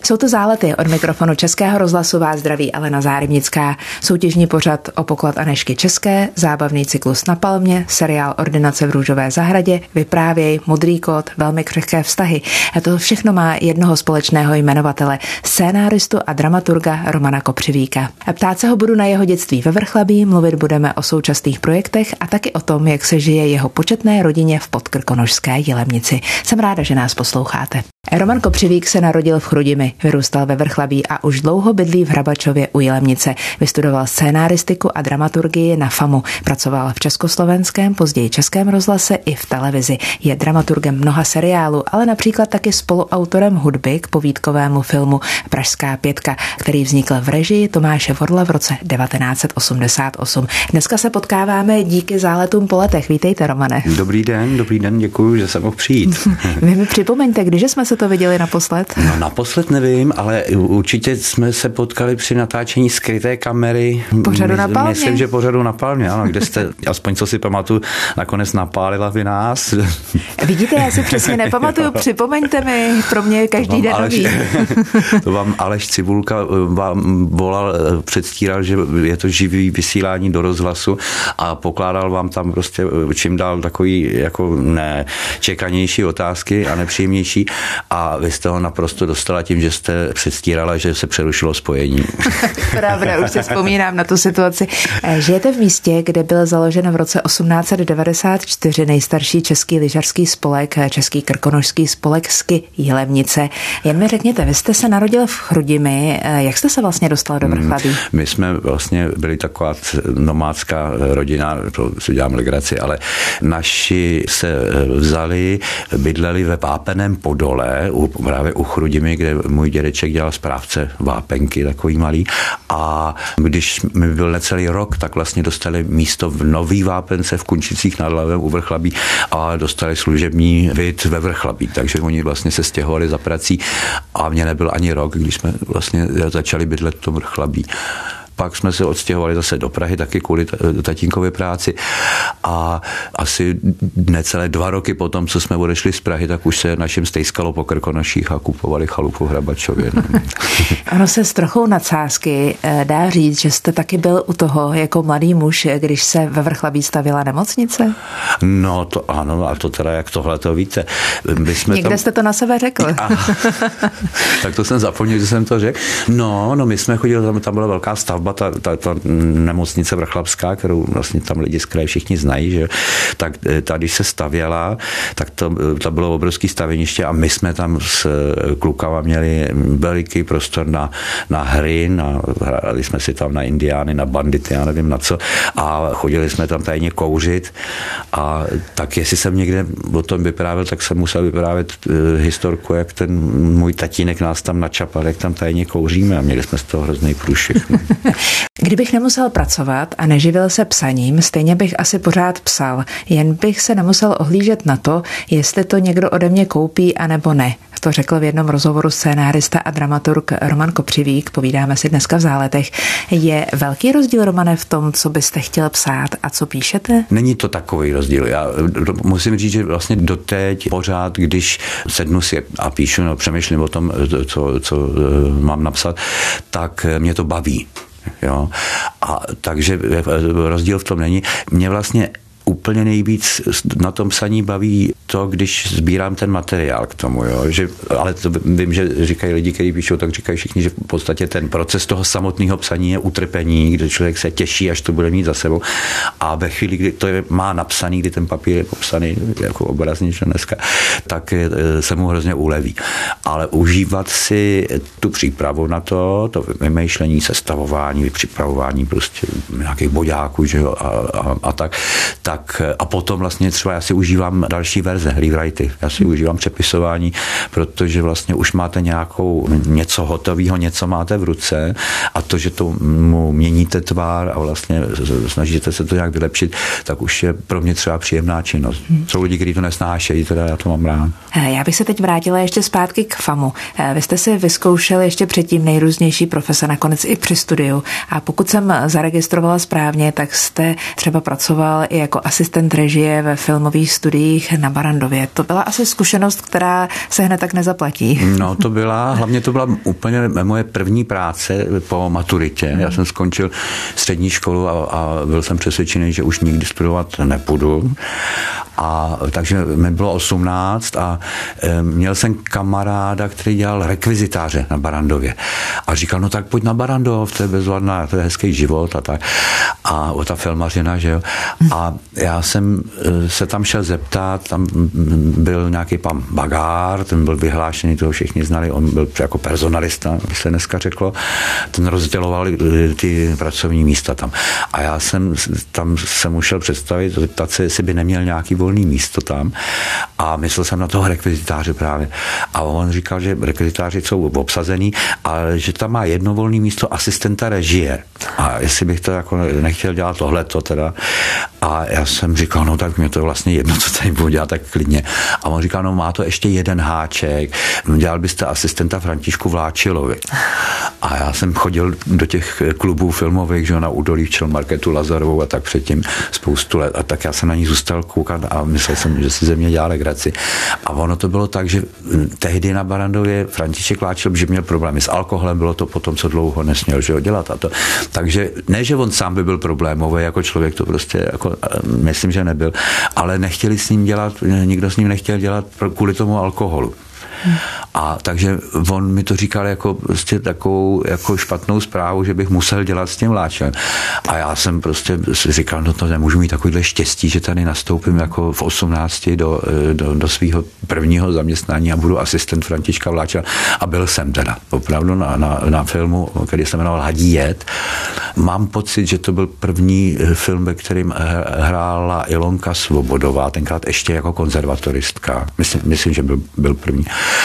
Jsou to Zálety. Od mikrofonu Českého rozhlasu vás zdraví Alena Zárybnická. Soutěžní pořad O poklad Anežky České, zábavný cyklus Na palmě, seriál Ordinace v růžové zahradě, Vyprávěj, Modrý kód, Velmi křehké vztahy. A to všechno má jednoho společného jmenovatele, scénáristu a dramaturga Romana Kopřivíka. A ptát se ho budu na jeho dětství ve Vrchlabí, mluvit budeme o současných projektech a taky o tom, jak se žije jeho početné rodině v Podkrkonošské Jilemnici. Jsem ráda, že nás posloucháte. Roman Kopřivík se narodil v Chrudimi, vyrůstal ve Vrchlabí a už dlouho bydlí v Hrabačově u Jilemnice. Vystudoval scénáristiku a dramaturgii na FAMu. Pracoval v Československém, později Českém rozhlase i v televizi. Je dramaturgem mnoha seriálů, ale například taky spoluautorem hudby k povídkovému filmu Pražská pětka, který vznikl v režii Tomáše Vorla v roce 1988. Dneska se potkáváme díky Záletům po letech. Vítejte, Romane. Dobrý den, děkuji, že jsem mohl přijít. Vy mi připomeňte, když jsme se to viděli naposled? No naposled nevím, ale určitě jsme se potkali při natáčení Skryté kamery. Pořadu na palmě. Myslím, že pořadu na palmě, ano, kde jste, aspoň co si pamatuju, nakonec napálila vy nás. Vidíte, já si přesně nepamatuju, připomeňte mi, pro mě je každý den nový. To vám Aleš Cibulka vám volal, předstíral, že je to živý vysílání do rozhlasu a pokládal vám tam prostě čím dál takový jako nečekanější otázky a nepříjemnější a vy jste ho naprosto dostala tím, že jste předstírala, že se přerušilo spojení. Pravda, už si vzpomínám na tu situaci. Žijete v místě, kde byl založen v roce 1894 nejstarší český lyžařský spolek, Český krkonošský spolek Ski Jilemnice. Jen mi řekněte, vy jste se narodil v Chrudimi, jak jste se vlastně dostal do Vrchlabí? My jsme vlastně byli taková nomádská rodina, to si dělám legraci, ale naši se vzali, bydleli ve Vápeném Podole, právě u Chrudimi, kde můj dědeček dělal správce vápenky, takový malý. A když mi byl necelý rok, tak vlastně dostali místo v Nový Vápence v Kunčicích nad Labem u Vrchlabí a dostali služební byt ve Vrchlabí. Takže oni vlastně se stěhovali za prací a mě nebyl ani rok, když jsme vlastně začali bydlet v tom Vrchlabí. Pak jsme se odstěhovali zase do Prahy, taky kvůli tatínkově práci a asi necelé 2 roky potom, co jsme odešli z Prahy, tak už se našim stejskalo po Krkonoších a kupovali chalupu v Hrabačově. Ono se s trochou nadsázky dá říct, že jste taky byl u toho jako mladý muž, když se ve Vrchlabí stavěla nemocnice? No to ano, a to teda jak tohle to víte. Někde jste to na sebe řekl. Tak to jsem zapomněl, že jsem to řekl. No, my jsme chodili, tam byla velká stavba, ta nemocnice vrchlabská, kterou vlastně tam lidi z kraje všichni znají, že? Tak tady se stavěla, tak to bylo obrovský stavěniště a my jsme tam s klukama měli veliký prostor na hry, hráli jsme si tam na indiány, na bandity, já nevím na co a chodili jsme tam tajně kouřit a tak jestli jsem někde o tom vyprávěl, tak jsem musel vyprávět historku, jak ten můj tatínek nás tam načapal, jak tam tajně kouříme a měli jsme z toho hrozný průšvih. Kdybych nemusel pracovat a neživil se psaním, stejně bych asi pořád psal, jen bych se nemusel ohlížet na to, jestli to někdo ode mě koupí, anebo ne. To řekl v jednom rozhovoru scénárista a dramaturg Roman Kopřivík, povídáme si dneska v Záletech. Je velký rozdíl, Romane, v tom, co byste chtěl psát a co píšete? Není to takový rozdíl. Já musím říct, že vlastně doteď pořád, když sednu si a píšu, přemýšlím o tom, co mám napsat, tak mě to baví. Jo. A takže rozdíl v tom není. Mě vlastně úplně nejvíc na tom psaní baví to, když sbírám ten materiál k tomu, jo? Ale to vím, že říkají lidi, kteří píšou, tak říkají všichni, že v podstatě ten proces toho samotného psaní je utrpení, kde člověk se těší, až to bude mít za sebou. A ve chvíli, kdy to má napsaný, kdy ten papír je popsaný jako obrazně dneska, tak se mu hrozně uleví. Ale užívat si tu přípravu na to vymýšlení, sestavování, připravování prostě nějakých boďáků, že jo, a tak a potom vlastně třeba já si užívám další verze, rewritey, já si užívám přepisování, protože vlastně už máte něco hotového, něco máte v ruce a to, že tomu měníte tvár a vlastně snažíte se to nějak vylepšit, tak už je pro mě třeba příjemná činnost. Jsou lidi, kteří to nesnášejí, teda já to mám rád. Já bych se teď vrátila ještě zpátky k FAMu. Vy jste si vyzkoušel ještě předtím nejrůznější profese, nakonec i při studiu a pokud jsem zaregistrovala správně, tak jste třeba pracoval i jako asistent režie ve filmových studiích na Barrandově. To byla asi zkušenost, která se hned tak nezaplatí. No hlavně to byla úplně moje první práce po maturitě. Já jsem skončil střední školu a byl jsem přesvědčený, že už nikdy studovat nepůjdu. A takže mi bylo 18 a měl jsem kamaráda, který dělal rekvizitáře na Barrandově. A říkal, no tak pojď na Barrandov, to je bezvadná, to je hezký život a tak. A ta filmařina, že jo. A já jsem se tam šel zeptat, tam byl nějaký pan Bagár, ten byl vyhlášený, toho všichni znali, on byl jako personalista, by se dneska řeklo, ten rozděloval ty pracovní místa tam. A já jsem tam se mu šel představit, zeptat se, jestli by neměl nějaký volný místo tam. A myslel jsem na toho rekvizitáře právě. A on říkal, že rekvizitáři jsou obsazený, ale že tam má jedno volné místo asistenta režie. A jestli bych to jako nechtěl dělat tohleto teda. A já jsem říkal, no tak mě to je vlastně jedno, co tady budu dělat, tak klidně. A on říkal, no má to ještě jeden háček. Dělal byste asistenta Františku Vláčilovi. A já jsem chodil do těch klubů filmových, že na Údolí včel Markétu Lazarovou a tak předtím spoustu let. A tak já jsem na ní zůstal koukat a myslel jsem, že si ze mě dělá legraci. A ono to bylo tak, že tehdy na Barrandově František Vláčil, že měl problémy s alkoholem, bylo to potom, co dlouho nesměl, že ho dělat a to. Takže ne, že on sám by byl problémový jako člověk, to prostě jako, myslím, že nebyl, ale nechtěli s ním dělat, nikdo s ním nechtěl dělat kvůli tomu alkoholu. A takže on mi to říkal jako prostě takovou jako špatnou zprávu, že bych musel dělat s tím Vláčem. A já jsem prostě si říkal, no to nemůžu mít takovýhle štěstí, že tady nastoupím jako v 18 do svého prvního zaměstnání a budu asistent Františka Vláča. A byl jsem teda opravdu na filmu, který se jmenoval Hadí jed. Mám pocit, že to byl první film, ve kterým hrála Ilonka Svobodová, tenkrát ještě jako konzervatoristka. Myslím, že byl první.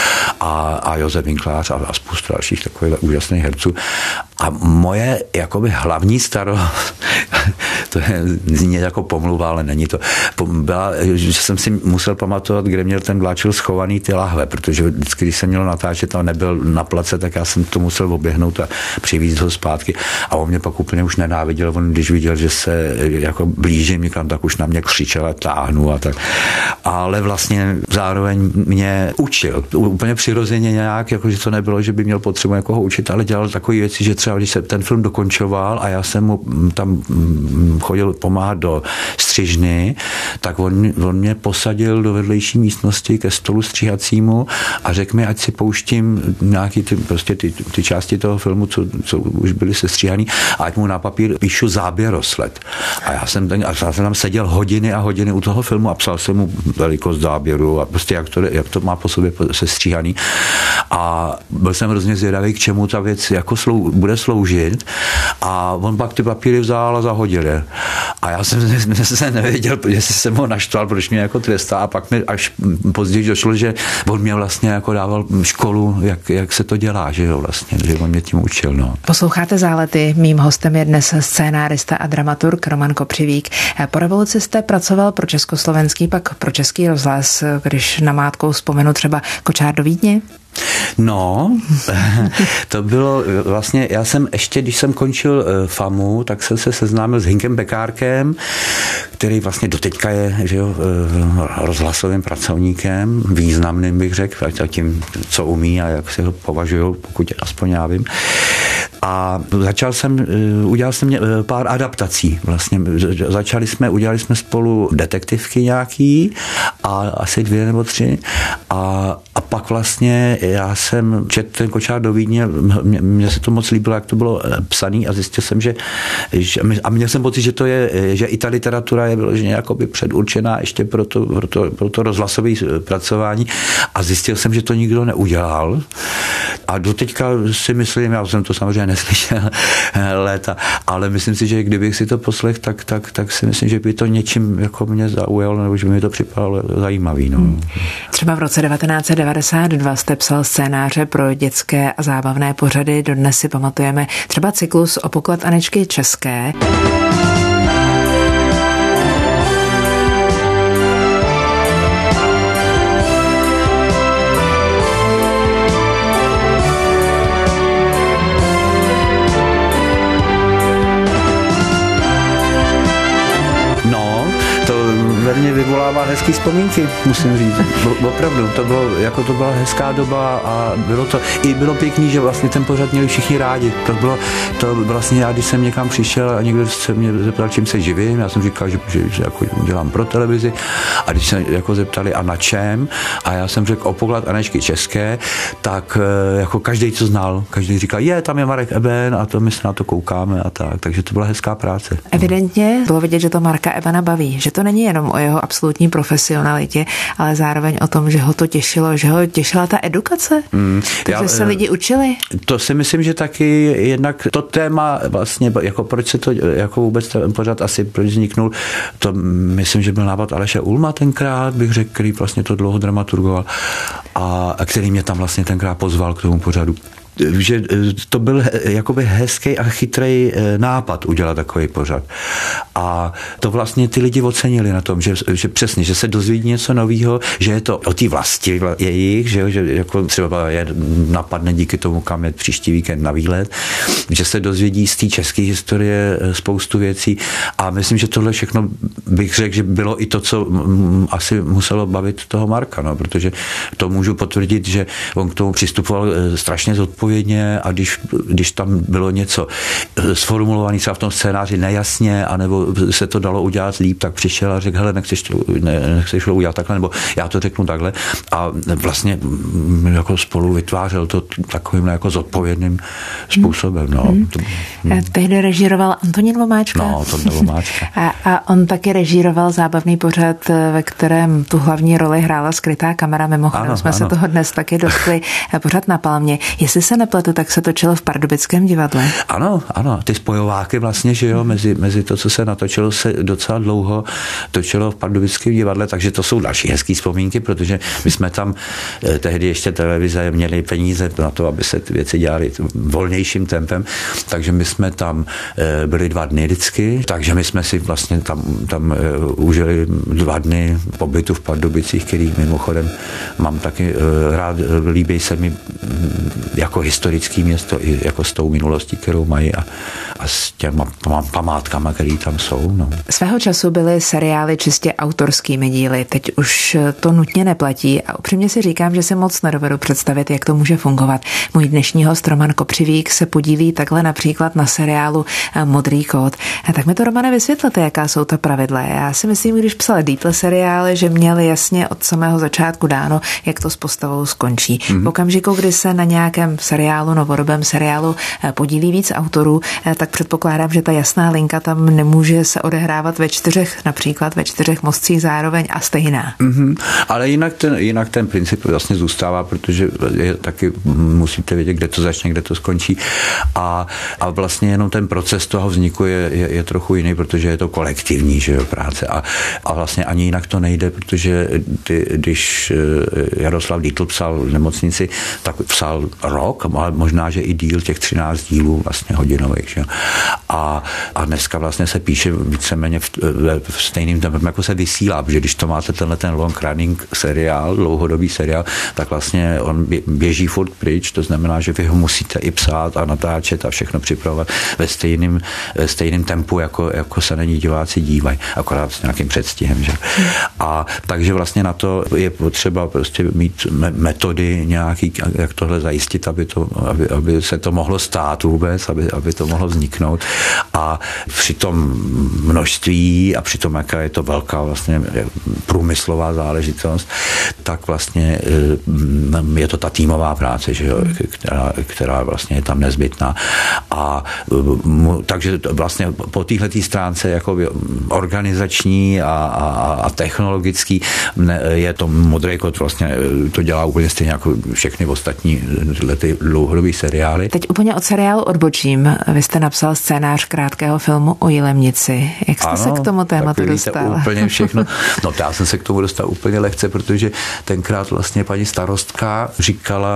A Josef Winklář a spoustu dalších takových úžasných herců. A moje jakoby hlavní starost, to zní jako pomluva, ale není to, byla, že jsem si musel pamatovat, kde měl ten Vláčil schovaný ty lahve, protože vždycky, když jsem měl natáčet a nebyl na place, tak já jsem to musel oběhnout a přivízt ho zpátky. A on mě pak úplně už nenáviděl, on když viděl, že se jako blížím někam, tak už na mě křičel a táhnu a tak. Ale vlastně zároveň mě učil. Úplně přirozeně nějak, jako že to nebylo, že by měl potřebu někoho učit, ale dělal takové věci, že třeba když se ten film dokončoval a já jsem mu tam chodil pomáhat do střižny, tak on mě posadil do vedlejší místnosti ke stolu stříhacímu a řekl mi, ať si pouštím nějaký ty části toho filmu, co už byly sestříhaný, a ať mu na papír píšu záběrosled. A já jsem tam seděl hodiny a hodiny u toho filmu a psal jsem mu velikost záběru a prostě jak to má po sobě sestříhaný. A byl jsem hrozně zvědavý, k čemu ta věc jako bude sloužit. A on pak ty papíry vzal a zahodil je. A já jsem se nevěděl, jestli jsem ho naštval, proč mě jako trestá. A pak mi až později došlo, že on mě vlastně jako dával školu, jak se to dělá, že jo, vlastně, že on mě tím učil. No. Posloucháte Zálety. Mým hostem je dnes scénárista a dramaturg Roman Kopřivík. Po revoluci jste pracoval pro československý, pak pro Český rozhlas, když namátkou vzpomenu třeba Kočár do Vídně? No, to bylo vlastně, já jsem ještě, když jsem končil FAMu, tak jsem se seznámil s Hinkem Bekárkem, který vlastně doteďka je, že jo, rozhlasovým pracovníkem, významným bych řekl, tím, co umí a jak si ho považují, pokud aspoň já vím. A udělal jsem pár adaptací vlastně. Udělali jsme spolu detektivky nějaký a asi 2 nebo 3 a pak vlastně já jsem četl ten Kočár do Vídně, mně se to moc líbilo, jak to bylo psaný a zjistil jsem, že měl jsem pocit, že i ta literatura je vyloženě jakoby předurčená ještě pro to rozhlasové pracování a zjistil jsem, že to nikdo neudělal. A doteďka si myslím, já jsem to samozřejmě neslyšel léta, ale myslím si, že kdybych si to poslech, tak si myslím, že by to něčím jako mě zaujalo, nebo že by mi to připadalo zajímavý. No. Třeba v roce 1992 jste psal scénáře pro dětské a zábavné pořady, dodnes si pamatujeme třeba cyklus O poklad Anežky České. byla hezký vzpomínky, musím říct. Opravdu, to byla hezká doba a bylo pěkný, že vlastně ten pořad měli všichni rádi. To vlastně já, když jsem někam přišel a někdo se mě zeptal, čím se živím, já jsem říkal, že jako dělám pro televizi a když se jako zeptali a na čem a já jsem řekl o poklad Anežky České, tak jako každý to znal, každý říkal, tam je Marek Eben a to my se na to koukáme a tak, takže to byla hezká práce. Evidentně bylo vidět, že to Marka Ebena baví, že to není jenom o jeho absolutní profesionalitě, ale zároveň o tom, že ho to těšilo, že ho těšila ta edukace, takže se lidi učili. To si myslím, že taky jednak to téma vlastně, jako proč se to, jako vůbec ten pořad asi proč vzniknul, to myslím, že byl nápad Aleše Ulma tenkrát, bych řekl, který vlastně to dlouho dramaturgoval a který mě tam vlastně tenkrát pozval k tomu pořadu. Že to byl jakoby hezký a chytrý nápad udělat takový pořad. A to vlastně ty lidi ocenili na tom, že přesně, že se dozvědí něco nového, že je to o té vlasti jejich, že jako třeba je napadne díky tomu, kam je příští víkend na výlet, že se dozvědí z té české historie spoustu věcí a myslím, že tohle všechno bych řekl, že bylo i to, co asi muselo bavit toho Marka, no, protože to můžu potvrdit, že on k tomu přistupoval strašně zodpovědně a když tam bylo něco sformulované třeba v tom scénáři nejasně, anebo se to dalo udělat líp, tak přišel a řekl, hele, nechceš to udělat takhle, nebo já to řeknu takhle a vlastně jako spolu vytvářel to takovým jako zodpovědným způsobem. No. Tehdy režíroval Antonín Vomáčka. No, to byl Vomáčka. A on taky režíroval zábavný pořad, ve kterém tu hlavní roli hrála skrytá kamera, mimochodem jsme se toho dnes taky dotkli, pořad Na Palmě. Jestli se nepletu, tak se točilo v Pardubickém divadle. Ano, ty spojováky vlastně, že jo, mezi to, co se natočilo, se docela dlouho točilo v Pardubickém divadle, takže to jsou další hezký vzpomínky, protože my jsme tam tehdy ještě televize měli peníze na to, aby se ty věci dělaly volnějším tempem, takže my jsme tam byli 2 dny vždycky, takže my jsme si vlastně tam užili 2 dny pobytu v Pardubicích, který mimochodem mám taky rád, líbí se mi jako historický město i jako s tou minulostí, kterou mají a s těma památkama, které tam jsou. No. Svého času byly seriály čistě autorskými díly, teď už to nutně neplatí a upřímně si říkám, že si moc nedovedu představit, jak to může fungovat. Můj dnešní host Roman Kopřivík se podílí takhle například na seriálu Modrý kód. Tak mi to, Romane, vysvětlete, jaká jsou ta pravidla. Já si myslím, když psal Dietl seriály, že měli jasně od samého začátku dáno, jak to s postavou skončí. V okamžiku, kdy se na nějakém seriálu, novodobém seriálu podílí víc autorů, tak předpokládám, že ta jasná linka tam nemůže se odehrávat například ve 4 mostcích zároveň a stejná. Ale jinak ten princip vlastně zůstává, protože taky musíte vědět, kde to začne, kde to skončí a vlastně jenom ten proces toho vzniku je trochu jiný, protože je to kolektivní, že jo, práce a vlastně ani jinak to nejde, protože když Jaroslav Dietl psal v Nemocnici, tak psal rok, ale možná, že i díl těch 13 dílů vlastně hodinových. Že? A dneska vlastně se píše víceméně v stejným tempem, jako se vysílá, protože když to máte ten long running seriál, dlouhodobý seriál, tak vlastně on běží furt pryč, to znamená, že vy ho musíte i psát a natáčet a všechno připravovat ve stejným tempu, jako se na ní diváci dívají, akorát s nějakým předstihem. Že? A takže vlastně na to je potřeba prostě mít metody nějaký, jak tohle zajistit, aby se to mohlo stát vůbec, aby to mohlo vzniknout. A při tom množství a při tom, jaká je to velká vlastně průmyslová záležitost, tak vlastně je to ta týmová práce, že jo, která vlastně je tam nezbytná. A takže vlastně po téhletý stránce jako organizační a technologický je to Modrý kód vlastně to dělá úplně stejně jako všechny ostatní ty dlouhodobý seriály. Teď úplně od seriálu odbočím. Vy jste napsal scénář krátkého filmu o Jilemnici. Jak jste se k tomu tématu dostal? Úplně všechno. No já jsem se k tomu dostal úplně lehce, protože tenkrát vlastně paní starostka říkala,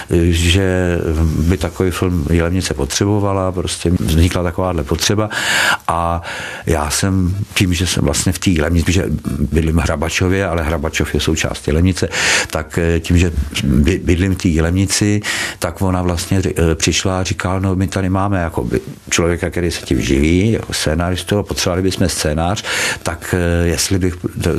že by takový film Jilemnice potřebovala, prostě vznikla takováhle potřeba a já jsem tím, že jsem vlastně v té Jilemnici, že bydlím v Hrabačově, ale Hrabačov je součást Jilemnice, tak tím, že bydlím v té Jilemnici, tak ona vlastně přišla a říkala, no my tady máme jako člověka, který se tím živí, jako scénáristu, potřebovali bychom scénář, tak jestli bych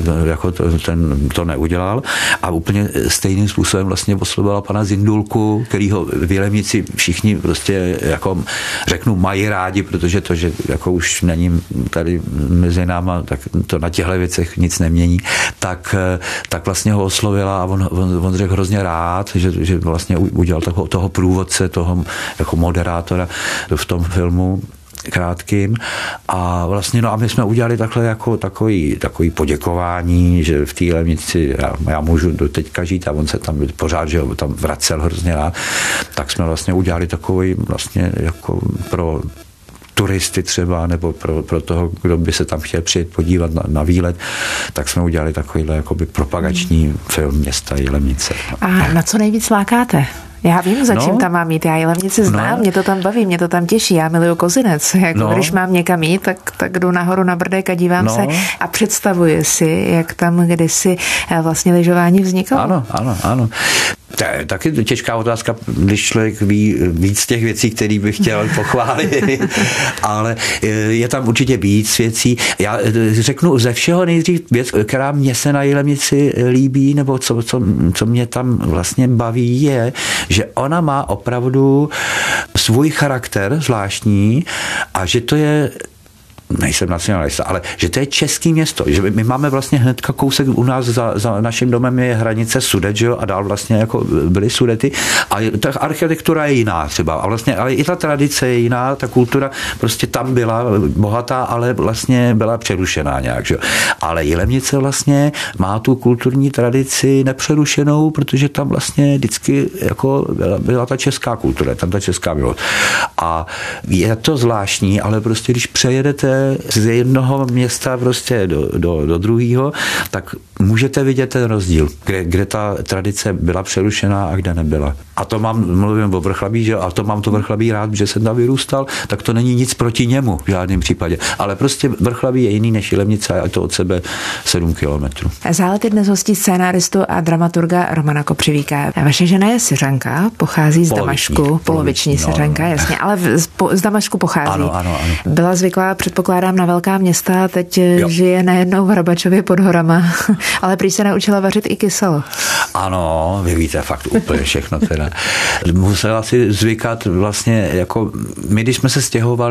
to neudělal. A úplně stejným způsobem vlastně oslovila pana Zindulku, kterýho v Jilemnici všichni prostě jako řeknu mají rádi, protože to, že jako už není tady mezi náma, tak to na těchto věcech nic nemění, tak vlastně ho oslovila a on řekl hrozně rád, že vlastně udělal toho průvodce, toho jako moderátora v tom filmu krátkým a vlastně no a my jsme udělali takhle jako takový poděkování, že v té Jilemnici já můžu do teďka žít a on se tam pořád, že ho tam vracel hrozně rád, tak jsme vlastně udělali takový vlastně jako pro turisty třeba, nebo pro toho, kdo by se tam chtěl přijet podívat na výlet, tak jsme udělali takovýhle jakoby propagační film města Jilemnice. A na co nejvíc lákáte? Já vím, za čím tam mám jít. Já Jilemnici znám, mě to tam baví, mě to tam těší. Já miluju Kozinec. Když mám někam jít, tak jdu nahoru na Brdek a dívám se a představuji si, jak tam kdysi vlastně lyžování vznikalo. Ano. To je taky těžká otázka, když člověk ví víc těch věcí, které bych chtěl pochválit, ale je tam určitě víc věcí. Já řeknu ze všeho nejdřív věc, která mě se na Jilemnici líbí, nebo co mě tam vlastně baví, je, že ona má opravdu svůj charakter zvláštní a že to je nejsem nacionalista, ale že to je český město, že my máme vlastně hnedka kousek u nás za naším domem je hranice Sudet, že jo, a dál vlastně jako byly Sudety a ta architektura je jiná třeba, a vlastně, ale i ta tradice je jiná, ta kultura prostě tam byla bohatá, ale vlastně byla přerušená nějak, že jo. Ale Jilemnice vlastně má tu kulturní tradici nepřerušenou, protože tam vlastně vždycky jako byla ta česká kultura, tam ta česká milost. A je to zvláštní, ale prostě když přejedete z jednoho města prostě do druhého, tak můžete vidět ten rozdíl, kde ta tradice byla přerušená a kde nebyla. A to mluvím o Vrchlabí, že? A to mám to Vrchlabí rád, že jsem tam vyrůstal, tak to není nic proti němu v žádném případě. Ale prostě Vrchlabí je jiný než Jilemnice a je to od sebe 7 kilometrů. Zálet je dnes hostí scénáristu a dramaturga Romana Kopřivíka. Vaše žena je Syřanka, pochází z Damašku, poloviční Syřanka, jasně, ale z Damašku pochází. Ano. Byla zvyklá, předpokládám, na velká města, teď žije najednou v Hrabačově pod horama, ale prý se naučila vařit i kyselo. Ano, vy víte fakt úplně všechno teda. Musela si zvykat vlastně, jako my, když jsme se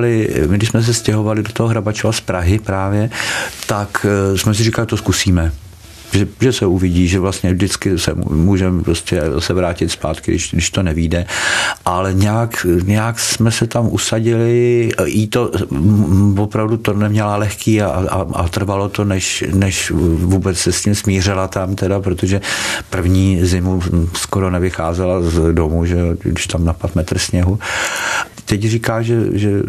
stěhovali do toho Hrabačova z Prahy právě, tak jsme si říkali, to zkusíme. Že se uvidí, že vlastně vždycky se můžeme prostě se vrátit zpátky, když to nevyjde. Ale nějak jsme se tam usadili, jí to opravdu to neměla lehký a trvalo to, než vůbec se s tím smířila tam teda, protože první zimu skoro nevycházela z domu, že když tam napad metr sněhu. Teď říká, že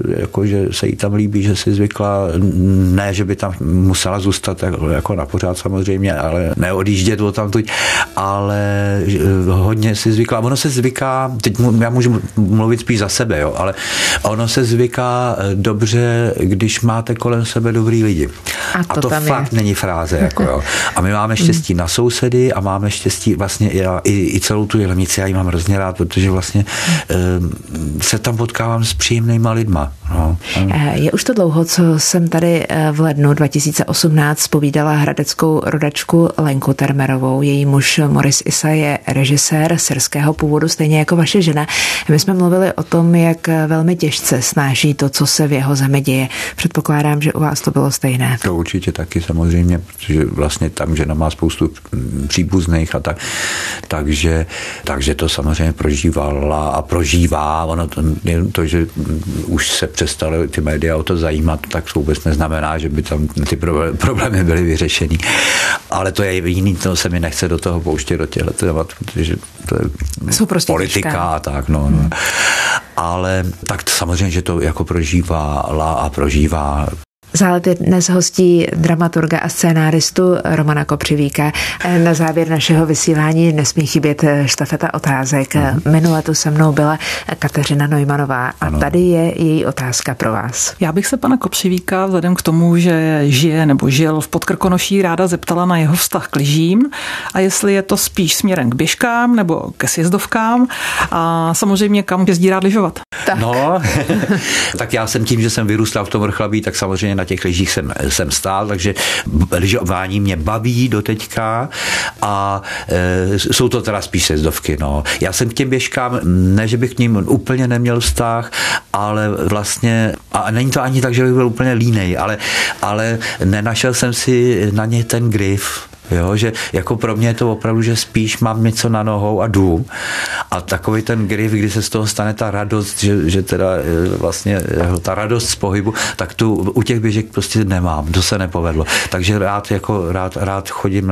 se jí tam líbí, že si zvykla, ne, že by tam musela zůstat jako na pořád samozřejmě, ale neodjíždět odtamtud, ale hodně si zvykla. Ono se zvyká, teď já můžu mluvit spíš za sebe, jo, ale ono se zvyká dobře, když máte kolem sebe dobrý lidi. A to fakt není fráze. Jako, jo. A my máme štěstí na sousedy a máme štěstí vlastně i celou tu Jilemnici, já ji mám hrozně rád, protože vlastně se tam potkávám s příjemnýma lidma. No. Je už to dlouho, co jsem tady v lednu 2018 povídala hradeckou rodačku Lenku Termerovou. Její muž Moris Isa je režisér syrského původu, stejně jako vaše žena. My jsme mluvili o tom, jak velmi těžce snáší to, co se v jeho zemi děje. Předpokládám, že u vás to bylo stejné. To určitě taky samozřejmě, protože vlastně tam žena má spoustu příbuzných a tak. Takže to samozřejmě prožívala a prožívá. Ono to, že už se přestaly ty média o to zajímat, tak to vůbec neznamená, že by tam ty problémy byly vyřešeny. Ale to je jiný, to se mi nechce do toho pouštět do těchto témat, protože to je prostě politika těžká. A tak. No. Ale tak samozřejmě, že to jako prožívala a prožívá Zálety dnes hostí dramaturga a scénáristu Romana Kopřivíka. Na závěr našeho vysílání nesmí chybět štafeta otázek. Minule tu se mnou byla Kateřina Neumannová a tady je její otázka pro vás. Já bych se pana Kopřivíka vzhledem k tomu, že žije nebo žil v Podkrkonoší, ráda zeptala na jeho vztah k lyžím a jestli je to spíš směrem k běžkám nebo ke sjezdovkám a samozřejmě kam jezdí rád lyžovat. Tak. No, tak já jsem tím, že jsem vyrůstal v tom Vrchlabí, tak samozřejmě na těch lyžích jsem stál, takže lyžování mě baví doteďka a jsou to teda spíš sjezdovky. No. Já jsem k těm běžkám, ne, že bych k ním úplně neměl vztah, ale vlastně, a není to ani tak, že bych byl úplně línej, ale nenašel jsem si na ně ten grif. Jo, že jako pro mě je to opravdu, že spíš mám něco na nohou a jdu. A takový ten grif, kdy se z toho stane ta radost, že teda vlastně ta radost z pohybu, tak tu u těch běžek prostě nemám, to se nepovedlo. Takže rád chodím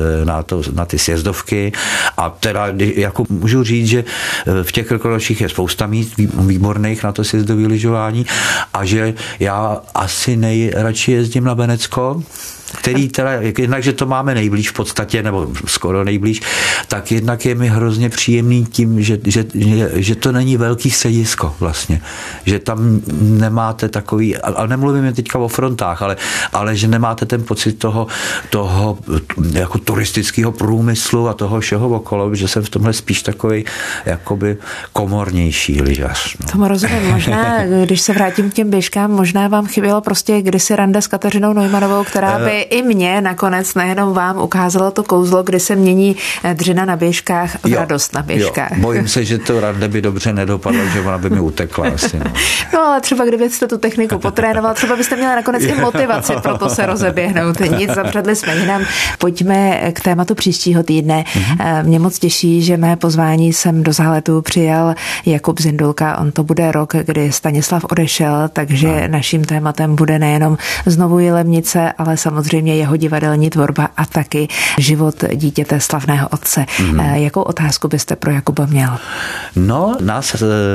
na ty sjezdovky a teda jako můžu říct, že v těch Krkonoších je spousta míst výborných na to sjezdový lyžování a že já asi nejradši jezdím na Benecko, který teda, jednak, že to máme nejblíž v podstatě, nebo skoro nejblíž, tak jednak je mi hrozně příjemný tím, že to není velký středisko vlastně. Že tam nemáte takový, ale nemluvím jen teďka o frontách, ale že nemáte ten pocit toho jako turistického průmyslu a toho všeho okolo, že jsem v tomhle spíš takový jakoby komornější lyžař. No. Tomu rozumím. Možná, když se vrátím k těm běžkám, možná vám chybělo prostě kdysi rande s Kateřinou Neumannovou, která by i mě nakonec, nejenom vám, ukázalo to kouzlo, kdy se mění dřina na běžkách v radost na běžkách. Jo. Bojím se, že to rande by dobře nedopadlo, že ona by mi utekla asi. No ale třeba kdybyste tu techniku potrénoval, třeba byste měla nakonec i motivaci pro to se rozeběhnout. Nic, zapředli jsme jinam. Pojďme k tématu příštího týdne. Mě moc těší, že mé pozvání sem do Záletu přijal Jakub Zindulka. On to bude rok, kdy Stanislav odešel, takže naším tématem bude nejenom znovu Jilemnice, ale samozřejmě jeho divadelní tvorba a taky život dítěte slavného otce. Jakou otázku byste pro Jakuba měl? No, nás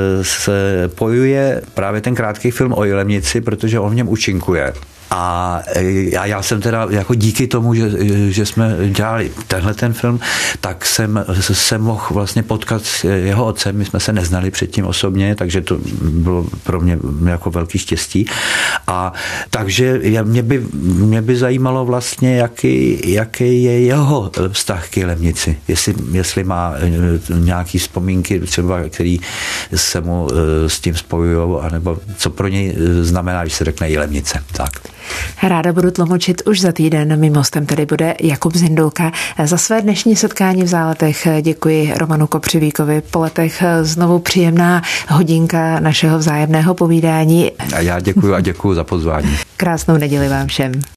se pojuje právě ten krátký film o Jilemnici, protože on v něm účinkuje. A já jsem teda jako díky tomu, že jsme dělali tenhle ten film, tak jsem se mohl vlastně potkat s jeho otcem. My jsme se neznali předtím osobně, takže to bylo pro mě jako velký štěstí. A takže mě by zajímalo vlastně, jaký je jeho vztah k Jilemnici. Jestli má nějaký vzpomínky třeba, který se mu s tím spojujou, anebo co pro něj znamená, když se řekne Jilemnice. Tak. Ráda budu tlumočit už za týden. Mým hostem tedy bude Jakub Zindulka. Za své dnešní setkání v Záletech děkuji Romanu Kopřivíkovi. Po letech znovu příjemná hodinka našeho vzájemného povídání. A já děkuji za pozvání. Krásnou neděli vám všem.